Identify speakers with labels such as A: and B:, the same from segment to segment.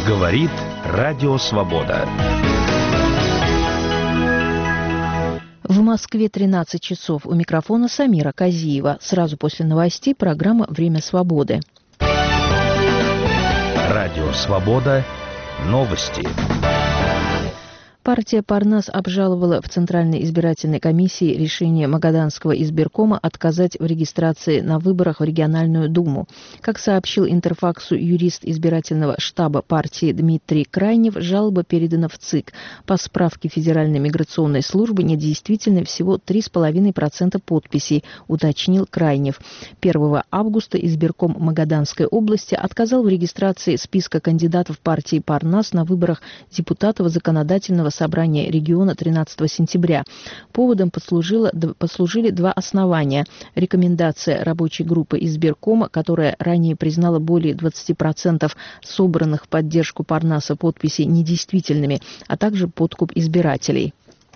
A: Говорит Радио Свобода.
B: В Москве 13 часов. У микрофона Самира Казиева. Сразу после новостей программа «Время свободы».
A: Радио Свобода. Новости.
B: Партия «Парнас» обжаловала в Центральной избирательной комиссии решение Магаданского избиркома отказать в регистрации на выборах в региональную думу. Как сообщил Интерфаксу юрист избирательного штаба партии Дмитрий Крайнев, жалоба передана в ЦИК. По справке Федеральной миграционной службы недействительны всего 3,5% подписей, уточнил Крайнев. 1 августа избирком Магаданской области отказал в регистрации списка кандидатов партии «Парнас» на выборах депутатов законодательного собрания региона 13 сентября. Поводом послужили два основания. Рекомендация рабочей группы избиркома, которая ранее признала более 20% собранных в поддержку Парнаса подписей недействительными, а также подкуп избирателей.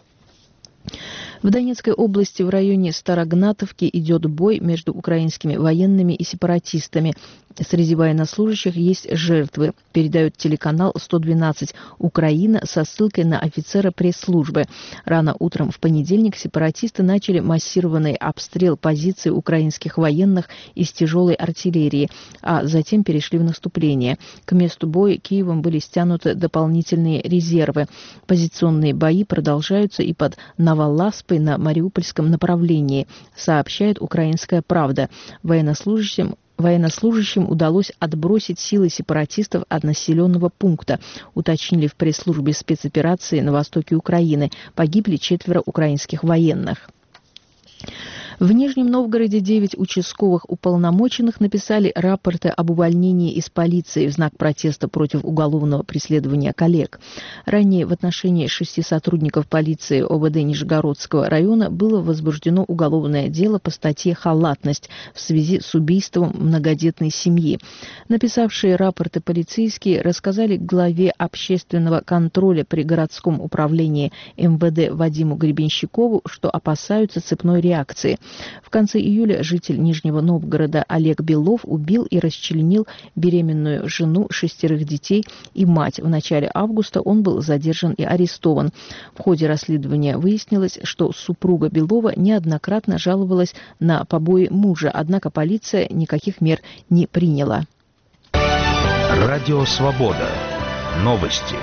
B: В Донецкой области в районе Старогнатовки идет бой между украинскими военными и сепаратистами. Среди военнослужащих есть жертвы, передает телеканал 112 «Украина» со ссылкой на офицера пресс-службы. Рано утром в понедельник сепаратисты начали массированный обстрел позиций украинских военных из тяжелой артиллерии, а затем перешли в наступление. К месту боя Киевом были стянуты дополнительные резервы. Позиционные бои продолжаются и под Новоласпой на Мариупольском направлении, сообщает «Украинская правда». Военнослужащим удалось отбросить силы сепаратистов от населенного пункта, уточнили в пресс-службе спецоперации на востоке Украины. Погибли 4 украинских военных. В Нижнем Новгороде 9 участковых уполномоченных написали рапорты об увольнении из полиции в знак протеста против уголовного преследования коллег. Ранее в отношении 6 сотрудников полиции ОВД Нижегородского района было возбуждено уголовное дело по статье «Халатность» в связи с убийством многодетной семьи. Написавшие рапорты полицейские рассказали главе общественного контроля при городском управлении МВД Вадиму Гребенщикову, что опасаются цепной реакции. В конце июля житель Нижнего Новгорода Олег Белов убил и расчленил беременную жену, 6 детей и мать. В начале августа он был задержан и арестован. В ходе расследования выяснилось, что супруга Белова неоднократно жаловалась на побои мужа, однако полиция никаких мер не приняла.
A: Радио Свобода. Новости.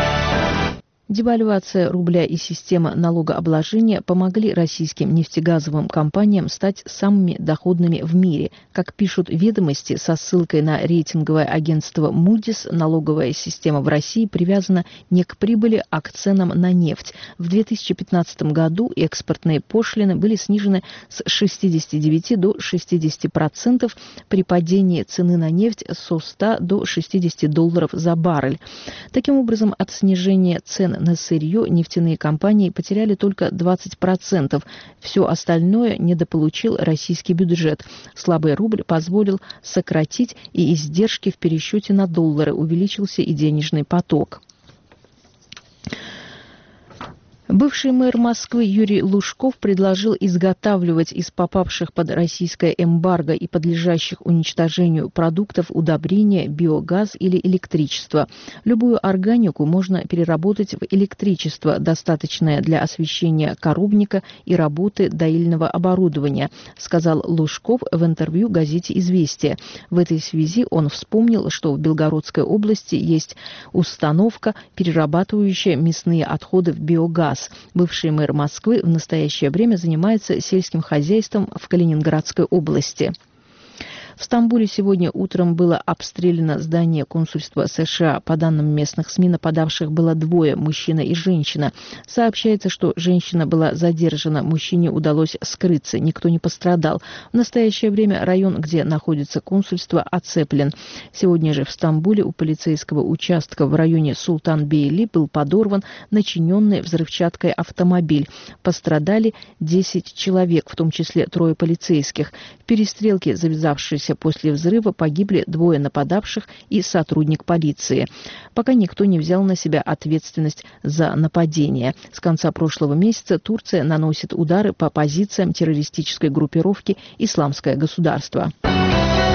B: Девальвация рубля и система налогообложения помогли российским нефтегазовым компаниям стать самыми доходными в мире. Как пишут «Ведомости» со ссылкой на рейтинговое агентство Moody's, налоговая система в России привязана не к прибыли, а к ценам на нефть. В 2015 году экспортные пошлины были снижены с 69 до 60% при падении цены на нефть со 100 до 60 долларов за баррель. Таким образом, от снижения цен на сырье нефтяные компании потеряли только 20%. Все остальное недополучил российский бюджет. Слабый рубль позволил сократить и издержки в пересчете на доллары, увеличился и денежный поток. Бывший мэр Москвы Юрий Лужков предложил изготавливать из попавших под российское эмбарго и подлежащих уничтожению продуктов удобрения, биогаз или электричество. Любую органику можно переработать в электричество, достаточное для освещения коровника и работы доильного оборудования, сказал Лужков в интервью газете «Известия». В этой связи он вспомнил, что в Белгородской области есть установка, перерабатывающая мясные отходы в биогаз. Бывший мэр Москвы в настоящее время занимается сельским хозяйством в Калининградской области. В Стамбуле сегодня утром было обстреляно здание консульства США. По данным местных СМИ, нападавших было 2, мужчина и женщина. Сообщается, что женщина была задержана, мужчине удалось скрыться, никто не пострадал. В настоящее время район, где находится консульство, оцеплен. Сегодня же в Стамбуле у полицейского участка в районе Султан-Бейли был подорван начиненный взрывчаткой автомобиль. Пострадали 10 человек, в том числе 3 полицейских. В перестрелке, завязавшейся после взрыва, погибли 2 нападавших и сотрудник полиции. Пока никто не взял на себя ответственность за нападение. С конца прошлого месяца Турция наносит удары по позициям террористической группировки «Исламское государство».